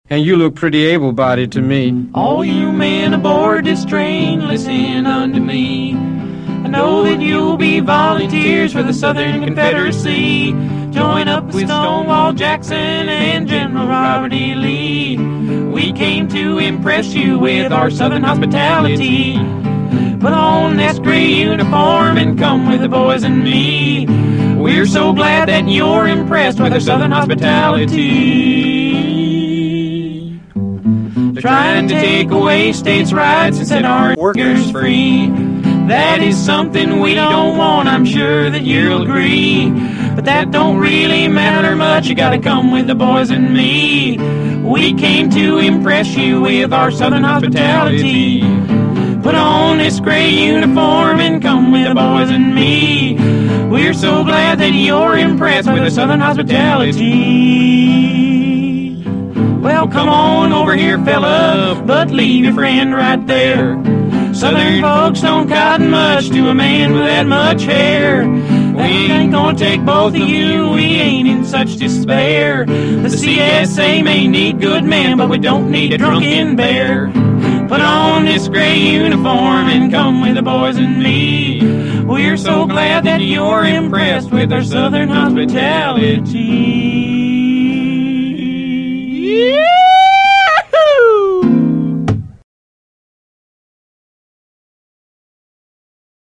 and you look pretty able-bodied to me. All you men aboard this train, listen unto me. I know that you'll be volunteers for the Southern Confederacy. Join up with Stonewall Jackson and General Robert E. Lee. We came to impress you with our Southern hospitality. Put on that gray uniform and come with the boys and me. We're so glad that you're impressed with our Southern hospitality. They're trying to take away states' rights and set our workers free. That is something we don't want, I'm sure that you'll agree. But that don't really matter much, you gotta come with the boys and me. We came to impress you with our Southern hospitality. Put on this gray uniform and come with the boys and me. We're so glad that you're impressed with the Southern hospitality. Well, come on over here, fella, but leave your friend right there. Southern folks don't cotton much to a man with that much hair. We ain't gonna take both of you, we ain't in such despair. The CSA may need good men, but we don't need a drunken bear. Put on this gray uniform and come with the boys and me. We're so glad that you're impressed with our Southern hospitality. Yeah!